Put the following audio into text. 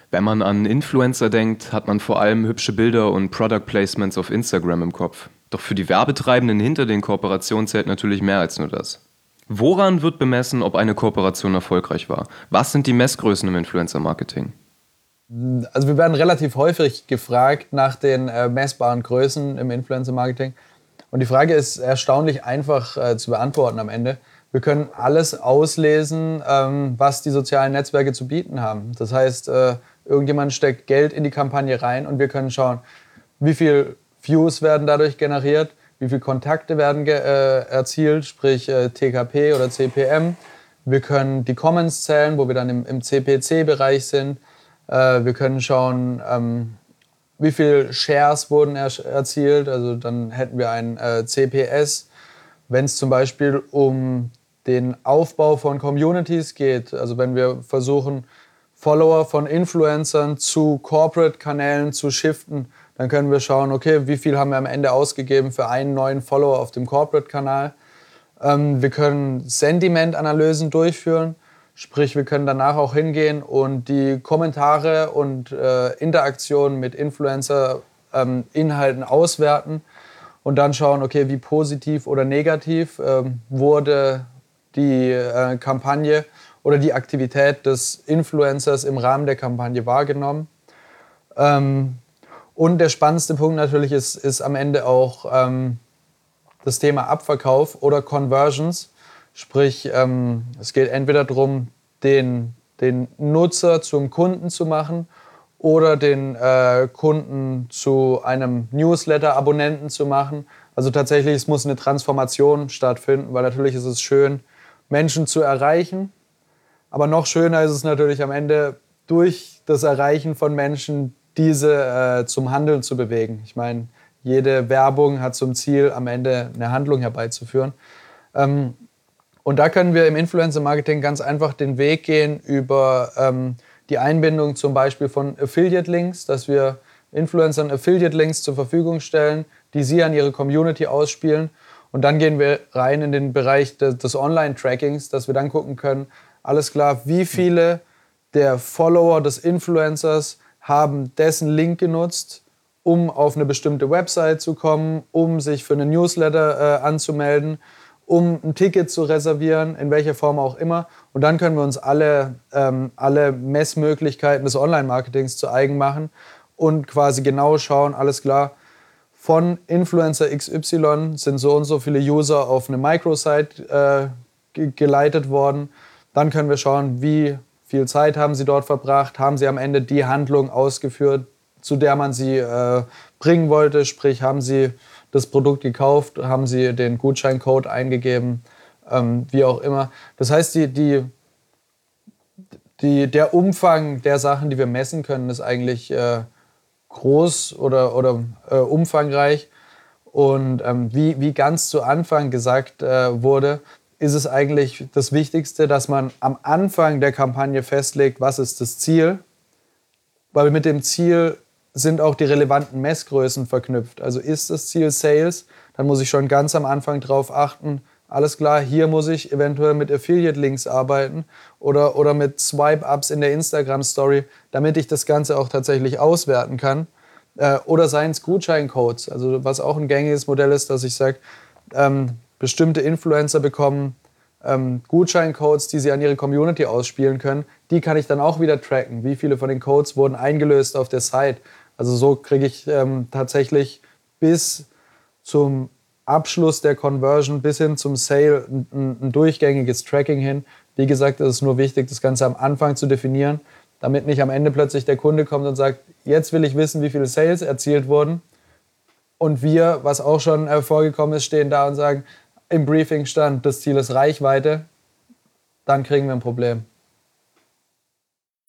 Wenn man an Influencer denkt, hat man vor allem hübsche Bilder und Product Placements auf Instagram im Kopf. Doch für die Werbetreibenden hinter den Kooperationen zählt natürlich mehr als nur das. Woran wird bemessen, ob eine Kooperation erfolgreich war? Was sind die Messgrößen im Influencer-Marketing? Also wir werden relativ häufig gefragt nach den messbaren Größen im Influencer-Marketing. Und die Frage ist erstaunlich einfach zu beantworten am Ende. Wir können alles auslesen, was die sozialen Netzwerke zu bieten haben. Das heißt, irgendjemand steckt Geld in die Kampagne rein und wir können schauen, wie viel Views werden dadurch generiert, wie viele Kontakte werden erzielt, sprich TKP oder CPM. Wir können die Comments zählen, wo wir dann im CPC-Bereich sind. Wir können schauen, wie viele Shares wurden erzielt. Also dann hätten wir ein CPS. Wenn es zum Beispiel um den Aufbau von Communities geht, also wenn wir versuchen, Follower von Influencern zu Corporate-Kanälen zu shiften, dann können wir schauen, okay, wie viel haben wir am Ende ausgegeben für einen neuen Follower auf dem Corporate-Kanal. Wir können Sentiment-Analysen durchführen, sprich wir können danach auch hingehen und die Kommentare und Interaktionen mit Influencer-Inhalten auswerten und dann schauen, okay, wie positiv oder negativ wurde die Kampagne oder die Aktivität des Influencers im Rahmen der Kampagne wahrgenommen. Und der spannendste Punkt natürlich ist am Ende auch das Thema Abverkauf oder Conversions. Sprich, es geht entweder darum, den Nutzer zum Kunden zu machen oder den Kunden zu einem Newsletter-Abonnenten zu machen. Also tatsächlich, es muss eine Transformation stattfinden, weil natürlich ist es schön, Menschen zu erreichen. Aber noch schöner ist es natürlich am Ende, durch das Erreichen von Menschen diese zum Handeln zu bewegen. Ich meine, jede Werbung hat zum Ziel, am Ende eine Handlung herbeizuführen. Und da können wir im Influencer-Marketing ganz einfach den Weg gehen über die Einbindung zum Beispiel von Affiliate-Links, dass wir Influencern Affiliate-Links zur Verfügung stellen, die sie an ihre Community ausspielen. Und dann gehen wir rein in den Bereich des Online-Trackings, dass wir dann gucken können, alles klar, wie viele der Follower des Influencers haben dessen Link genutzt, um auf eine bestimmte Website zu kommen, um sich für einen Newsletter anzumelden, um ein Ticket zu reservieren, in welcher Form auch immer. Und dann können wir uns alle Messmöglichkeiten des Online-Marketings zu eigen machen und quasi genau schauen, alles klar, von Influencer XY sind so und so viele User auf eine Microsite geleitet worden. Dann können wir schauen, wie viel Zeit haben sie dort verbracht, haben sie am Ende die Handlung ausgeführt, zu der man sie bringen wollte, sprich haben sie das Produkt gekauft, haben sie den Gutscheincode eingegeben, wie auch immer. Das heißt, der Umfang der Sachen, die wir messen können, ist eigentlich groß oder umfangreich. Und wie ganz zu Anfang gesagt wurde, ist es eigentlich das Wichtigste, dass man am Anfang der Kampagne festlegt, was ist das Ziel, weil mit dem Ziel sind auch die relevanten Messgrößen verknüpft. Also ist das Ziel Sales, dann muss ich schon ganz am Anfang drauf achten, alles klar, hier muss ich eventuell mit Affiliate-Links arbeiten oder mit Swipe-Ups in der Instagram-Story, damit ich das Ganze auch tatsächlich auswerten kann. Oder seien es Gutscheincodes, also was auch ein gängiges Modell ist, dass ich sage, bestimmte Influencer bekommen Gutscheincodes, die sie an ihre Community ausspielen können. Die kann ich dann auch wieder tracken. Wie viele von den Codes wurden eingelöst auf der Site? Also so kriege ich tatsächlich bis zum Abschluss der Conversion, bis hin zum Sale ein durchgängiges Tracking hin. Wie gesagt, es ist nur wichtig, das Ganze am Anfang zu definieren, damit nicht am Ende plötzlich der Kunde kommt und sagt, jetzt will ich wissen, wie viele Sales erzielt wurden. Und wir, was auch schon vorgekommen ist, stehen da und sagen, im Briefing stand, das Ziel ist Reichweite, dann kriegen wir ein Problem.